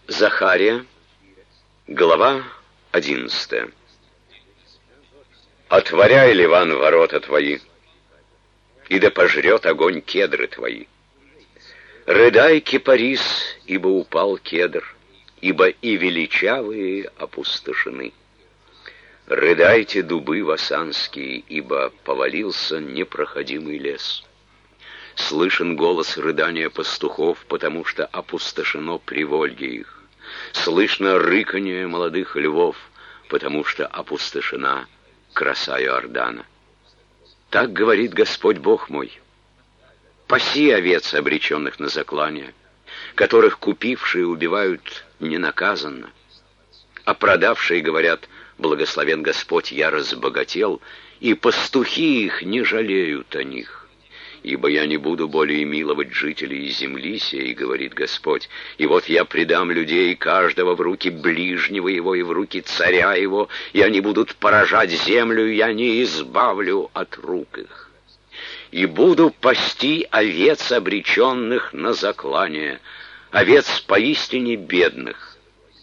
Захария, глава 11. «Отворяй, Ливан, ворота твои, и да пожрет огонь кедры твои. Рыдай, кипарис, ибо упал кедр, ибо и величавые опустошены. Рыдайте, дубы васанские, ибо повалился непроходимый лес. Слышен голос рыдания пастухов, потому что опустошено приволье их. Слышно рыканье молодых львов, потому что опустошена краса Иордана. Так говорит Господь Бог мой: паси овец, обреченных на заклание, которых купившие убивают ненаказанно, а продавшие говорят: благословен Господь, я разбогател, и пастухи их не жалеют о них. Ибо я не буду более миловать жителей земли сей, говорит Господь, и вот я предам людей каждого в руки ближнего его и в руки царя его, и они будут поражать землю, и я не избавлю от рук их. И буду пасти овец, обреченных на заклание, овец поистине бедных.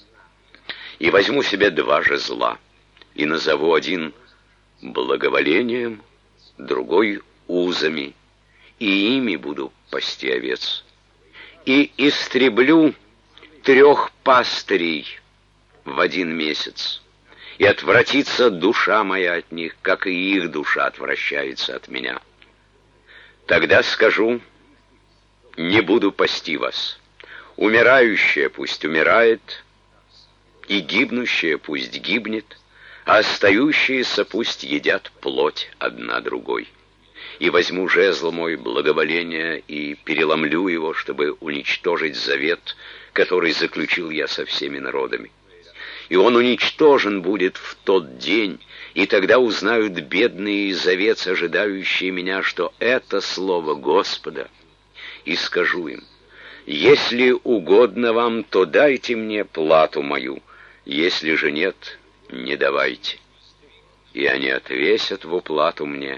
И возьму себе два жезла, и назову один благоволением, другой узами, и ими буду пасти овец. И истреблю 3 пастырей в 1 месяц, и отвратится душа моя от них, как и их душа отвращается от меня. Тогда скажу: не буду пасти вас. Умирающая пусть умирает, и гибнущая пусть гибнет, а остающиеся пусть едят плоть одна другой. И возьму жезл мой благоволения и переломлю его, чтобы уничтожить завет, который заключил я со всеми народами. И он уничтожен будет в тот день, и тогда узнают бедные из овец, ожидающие меня, что это слово Господа. И скажу им: если угодно вам, то дайте мне плату мою, если же нет, не давайте. И они отвесят в уплату мне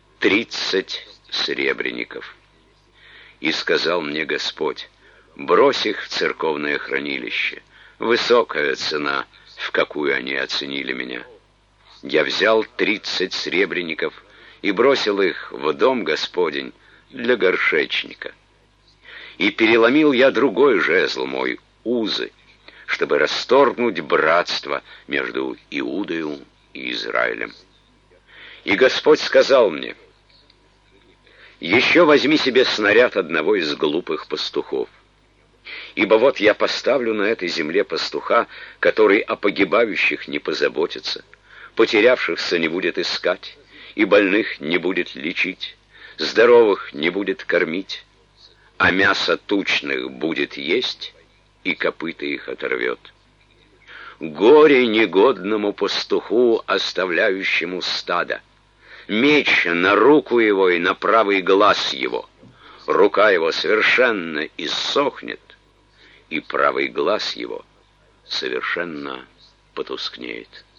30 сребреников. И сказал мне Господь: брось их в церковное хранилище, высокая цена, в какую они оценили меня. Я взял 30 сребреников и бросил их в дом Господень для горшечника. И переломил я другой жезл мой, узы, чтобы расторгнуть братство между Иудою и Израилем. И Господь сказал мне: еще возьми себе снаряд одного из глупых пастухов. Ибо вот я поставлю на этой земле пастуха, который о погибающих не позаботится, потерявшихся не будет искать, и больных не будет лечить, здоровых не будет кормить, а мясо тучных будет есть, и копыта их оторвет. Горе негодному пастуху, оставляющему стадо! Меч на руку его и на правый глаз его. Рука его совершенно иссохнет, и правый глаз его совершенно потускнеет.